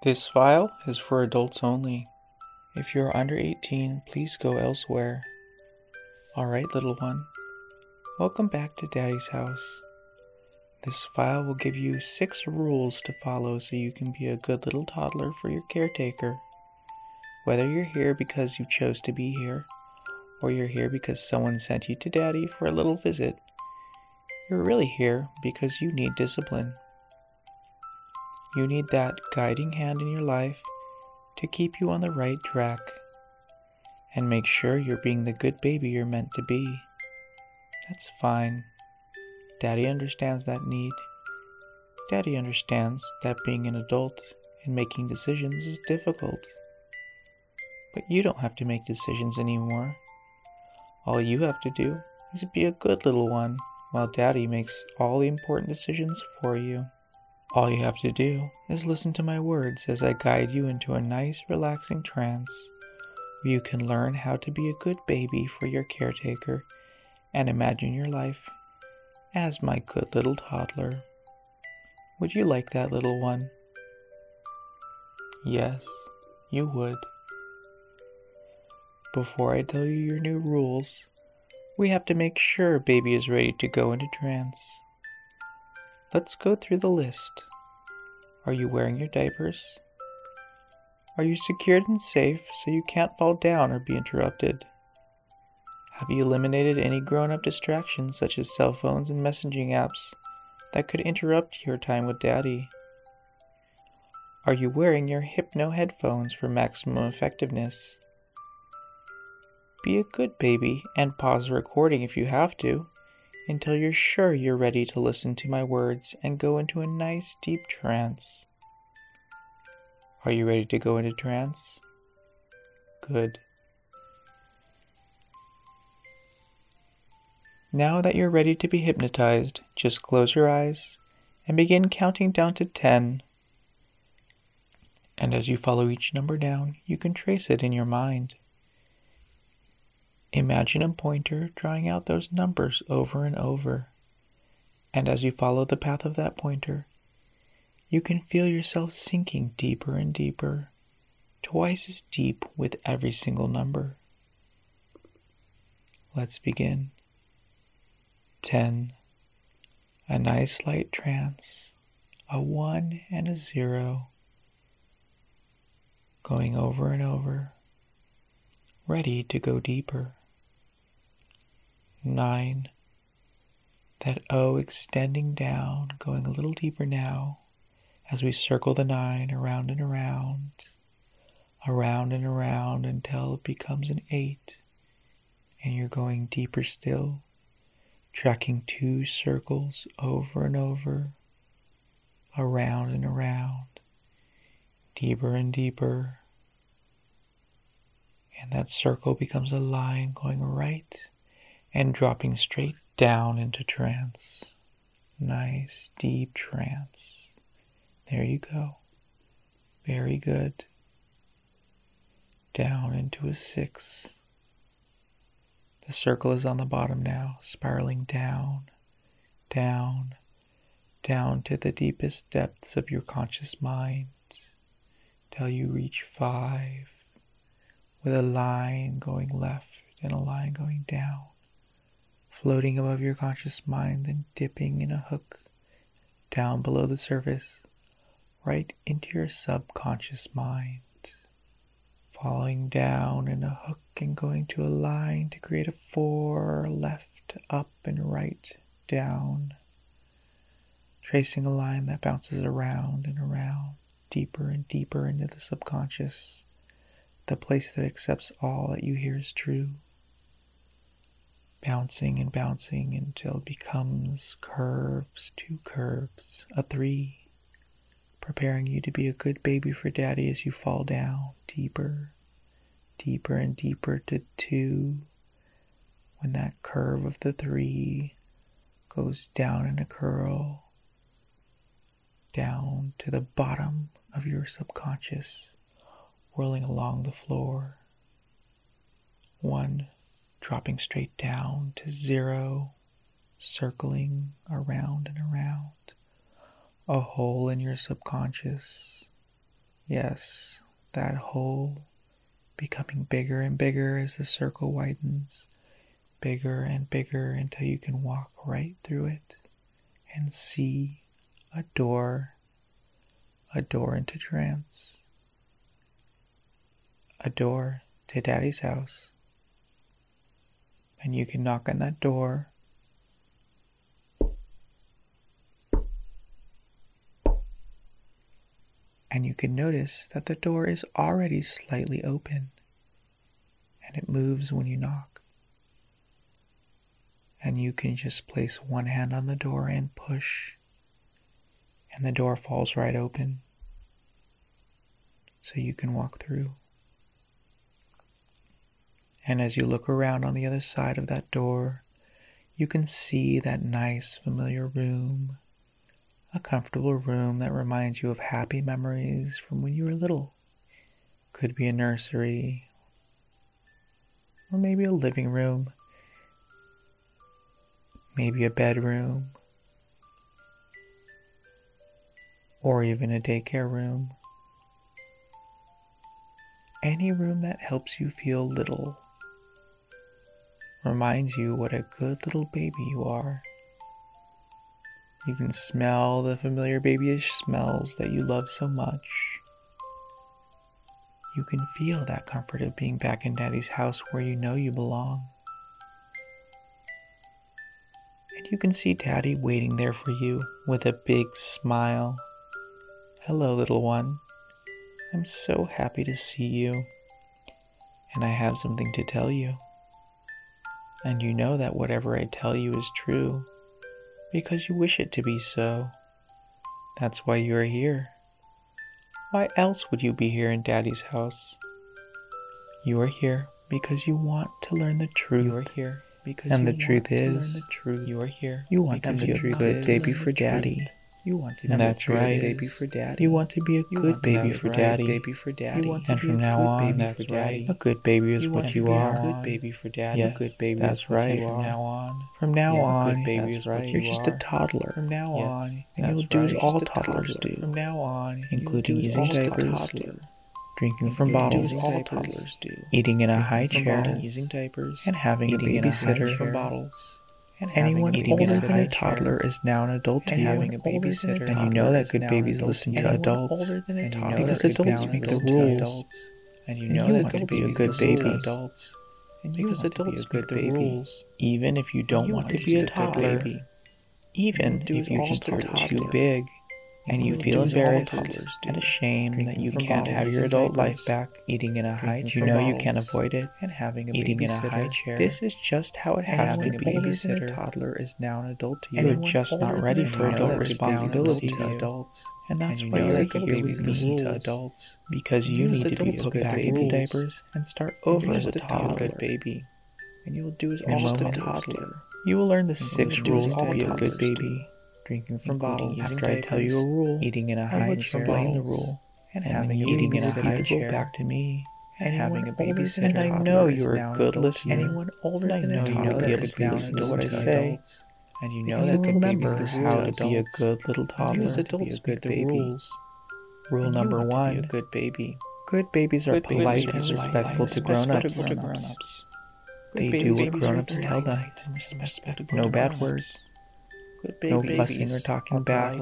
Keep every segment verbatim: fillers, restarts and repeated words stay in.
This file is for adults only. If you're under eighteen, please go elsewhere. Alright, little one. Welcome back to Daddy's house. This file will give you six rules to follow so you can be a good little toddler for your caretaker. Whether you're here because you chose to be here, or you're here because someone sent you to Daddy for a little visit, you're really here because you need discipline. You need that guiding hand in your life to keep you on the right track and make sure you're being the good baby you're meant to be. That's fine. Daddy understands that need. Daddy understands that being an adult and making decisions is difficult. But you don't have to make decisions anymore. All you have to do is be a good little one while Daddy makes all the important decisions for you. All you have to do is listen to my words as I guide you into a nice, relaxing trance where you can learn how to be a good baby for your caretaker and imagine your life as my good little toddler. Would you like that, little one? Yes, you would. Before I tell you your new rules, we have to make sure baby is ready to go into trance. Let's go through the list. Are you wearing your diapers? Are you secured and safe so you can't fall down or be interrupted? Have you eliminated any grown-up distractions such as cell phones and messaging apps that could interrupt your time with Daddy? Are you wearing your Hypno headphones for maximum effectiveness? Be a good baby and pause the recording if you have to, until you're sure you're ready to listen to my words and go into a nice deep trance. Are you ready to go into trance? Good. Now that you're ready to be hypnotized, just close your eyes and begin counting down to ten. And as you follow each number down, you can trace it in your mind. Imagine a pointer drawing out those numbers over and over. And as you follow the path of that pointer, you can feel yourself sinking deeper and deeper, twice as deep with every single number. Let's begin. Ten. A nice light trance. A one and a zero. Going over and over. Ready to go deeper. Nine. That O extending down, going a little deeper now, as we circle the nine around and around, around and around until it becomes an eight, and you're going deeper still, tracking two circles over and over, around and around, deeper and deeper, and that circle becomes a line going right and dropping straight down into trance. Nice, deep trance. There you go. Very good. Down into a six. The circle is on the bottom now, spiraling down, down, down to the deepest depths of your conscious mind, till you reach five, with a line going left and a line going down, floating above your conscious mind, then dipping in a hook down below the surface, right into your subconscious mind, following down in a hook and going to a line to create a four, left, up, and right, down, tracing a line that bounces around and around, deeper and deeper into the subconscious, the place that accepts all that you hear is true, bouncing and bouncing until it becomes curves, two curves, a three, preparing you to be a good baby for Daddy as you fall down deeper, deeper and deeper to two, when that curve of the three goes down in a curl, down to the bottom of your subconscious, whirling along the floor. One, dropping straight down to zero, circling around and around, a hole in your subconscious, Yes, that hole becoming bigger and bigger as the circle widens, bigger and bigger until you can walk right through it and see a door, a door into trance, a door to Daddy's house. And you can knock on that door, and you can notice that the door is already slightly open, and it moves when you knock. And you can just place one hand on the door and push, and the door falls right open, so you can walk through. And as you look around on the other side of that door, you can see that nice, familiar room, a comfortable room that reminds you of happy memories from when you were little. Could be a nursery, or maybe a living room, maybe a bedroom, or even a daycare room. Any room that helps you feel little, reminds you what a good little baby you are. You can smell the familiar babyish smells that you love so much. You can feel that comfort of being back in Daddy's house where you know you belong. And you can see Daddy waiting there for you with a big smile. Hello, little one. I'm so happy to see you. And I have something to tell you. And you know that whatever I tell you is true, because you wish it to be so. That's why you are here. Why else would you be here in Daddy's house? You are here because you want to learn the truth. You are here because and you the truth want is, to learn the truth. You are here. You want to be a good baby for Daddy. You want to be a good baby for Daddy. You want to be a good baby for Daddy. Baby for Daddy. And from now on, that's right. A good baby is what you are. A good baby for Daddy. Yes, good baby. That's right. From now on. From now on, baby is what you're just a toddler. From now on, and you'll do as all toddlers do. From now on, including using diapers, drinking from bottles, all toddlers do. Eating in a high chair, using diapers, and having a babysitter from bottles. And anyone older than a toddler is now an adult to you, having a babysitter, and you know that good babies listen to adults, because adults make the rules, and you know that to be a good baby, and because adults make the rules, even if you don't want to be a toddler, even if you just are too big, and you feel embarrassed and ashamed that you can't have your adult life back, eating in a high chair, you know you can't avoid it, and having a eating in a high chair. This is just how it has to be. A toddler is now an adult to you, and you're just not ready for adult responsibility to adults. And that's why you're good babies listen to adults, because you need to be put back into diapers and start over as a toddler baby. And you'll do as all a toddler. You will learn the six rules to be a good baby. Drinking from bottles after I tell you a rule, eating in a high chair, explain the rule, and having a eating in a high chair back to me, and having a babysitter. And I know you're a good listener. Anyone older than a toddler will be able to listen to what I say, and you know that remember how to be a good little toddler. Because adults make the rules. Rule number one: a good baby. Good babies are polite and respectful to grown-ups. They do what grown-ups tell them. No bad words. Good babies. No fussing or talking back.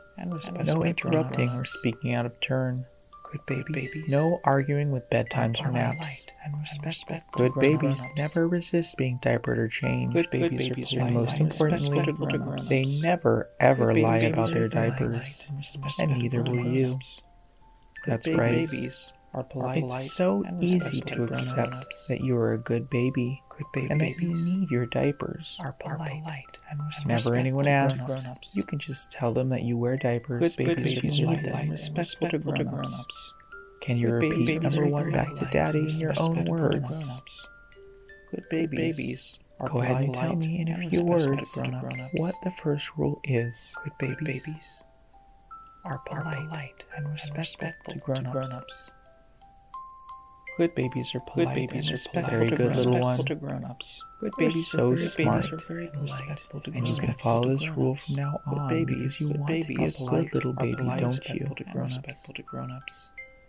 No interrupting or speaking out of turn. Good babies. No arguing with bedtimes or naps. Good babies never resist being diapered or changed. Good babies are, and most importantly, they never ever lie about their diapers, and neither will you. That's right. Babies are polite. It's so easy to accept that you are a good baby, and that you need your diapers. Are polite. Whenever anyone asks, you can just tell them that you wear diapers. Good babies if you need them. Respectful to grown-ups. Can you repeat number one back to Daddy in your own words? Good babies. Go ahead and tell me in a few words what the first rule is. Good babies are polite and respectful to grown-ups. Good babies are polite. Good babies are respectful very good little one. To grown-ups. Good babies so smart, and you can follow this rule from now on because you want to be a good little baby, don't you? And respectful to grown-ups.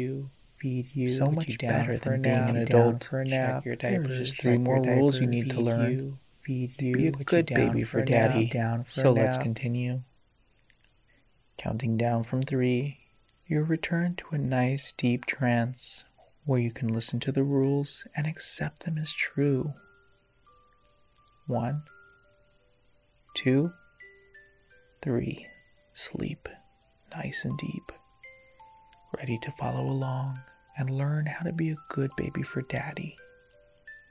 you, feed you, so put much you down better for than a being nap, an down adult. for a Check nap. your There's diapers. just Three check more your rules you diapers, need to feed learn. You, feed to you, be a put good you down baby for for a nap, daddy. down for So a let's nap. continue. Counting down from three, you'll return to a nice deep trance where you can listen to the rules and accept them as true. One, two, three. Sleep nice and deep, ready to follow along and learn how to be a good baby for daddy.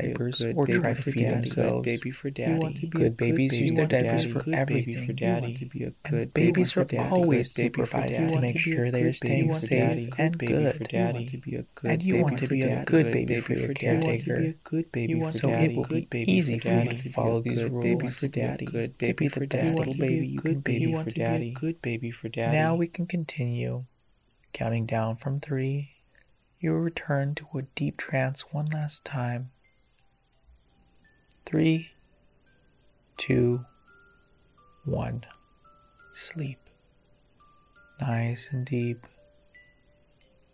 diapers good or baby try to for feed daddy. themselves. Good baby for You daddy. want to be a Good babies baby use their for diapers daddy. for Good baby everything. for You want daddy. to be a And good babies baby are for daddy. always Good baby for supervised daddy. to You make want to be a sure they good are staying baby for safe daddy. and Good baby good. for You want daddy. to be a good And you baby want to for be a daddy. good Good baby baby for your for You want to be caretaker. a good baby You for want So daddy. it will Good be baby easy for for you daddy. to You want follow to be a these good baby rules for daddy. Good to be baby the for best daddy. little baby you can baby be. for to be a daddy. good baby for daddy. Now we can continue. Counting down from three, you will return to a deep trance one last time. Three, two, one. Sleep. Nice and deep.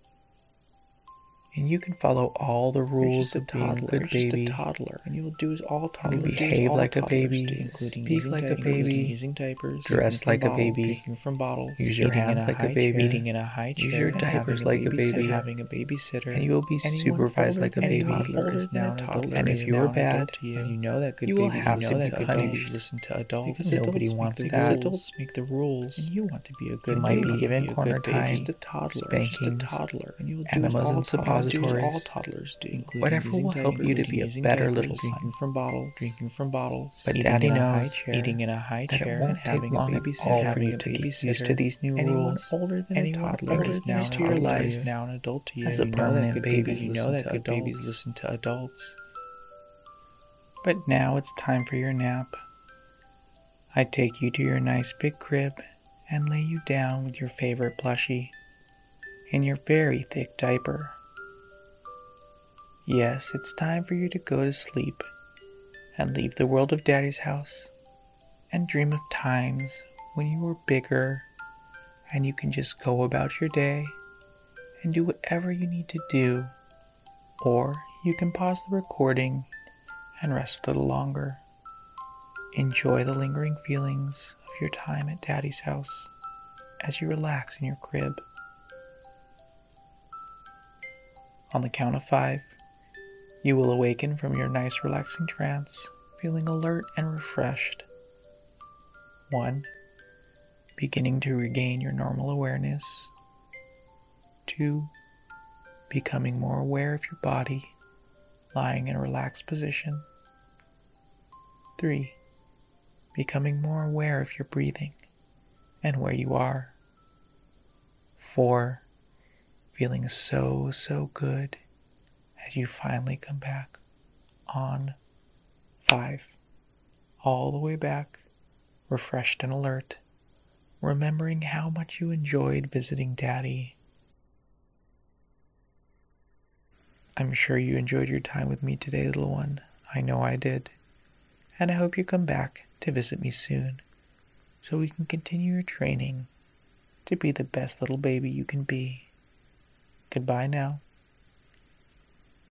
And you can follow all the You're rules just a of being a toddler, good just a baby. toddler, and you'll do as all And toddlers you do, behave all like a toddlers baby, do, including speak using like di- a baby, including using diapers, dress drinking from like a bottles, baby, drinking from bottles, use your eating in hands a like a high baby, chair, eating in a high use chair, your and diapers having like a babysitter, baby, having a babysitter, and you will be anyone supervised older like a than baby. toddler is now an adult, And if is you're now an bad, adult to you, and you know that good you will babies have know to that to good honeybees. babies listen to adults. Because nobody adults wants make the that. rules. Adults make the rules, and you want to be a good You might baby. be given be a corner good baby. time, Just a toddler, spankings, just a toddler, and you'll do enemas as all and toddlers do, as all suppositories. toddlers do, including Whatever using will help diapers, you to be a using better diapers, little drinking one. from bottles, drinking from bottles, But eating Daddy in a high knows chair, eating in a high that chair, it won't and take having a long at babysitter, all for having you a to get used babysitter. to these new Anyone rules. older than Anyone a toddler older is than now this an to your adult life is now an adult to you. as a You know that permanent good baby. babies you know Listen that to good babies adults. listen to adults. But now it's time for your nap. I take you to your nice big crib and lay you down with your favorite plushie in your very thick diaper. Yes, it's time for you to go to sleep and leave the world of Daddy's house and dream of times when you were bigger and you can just go about your day and do whatever you need to do, or you can pause the recording and rest a little longer. Enjoy the lingering feelings of your time at Daddy's house as you relax in your crib. On the count of five, you will awaken from your nice relaxing trance, feeling alert and refreshed. One, beginning to regain your normal awareness. Two, becoming more aware of your body, lying in a relaxed position. Three, becoming more aware of your breathing and where you are. Four, feeling so, so good as you finally come back on. Five, all the way back, refreshed and alert, remembering how much you enjoyed visiting Daddy. I'm sure you enjoyed your time with me today, little one. I know I did. And I hope you come back to visit me soon, so we can continue your training to be the best little baby you can be. Goodbye now.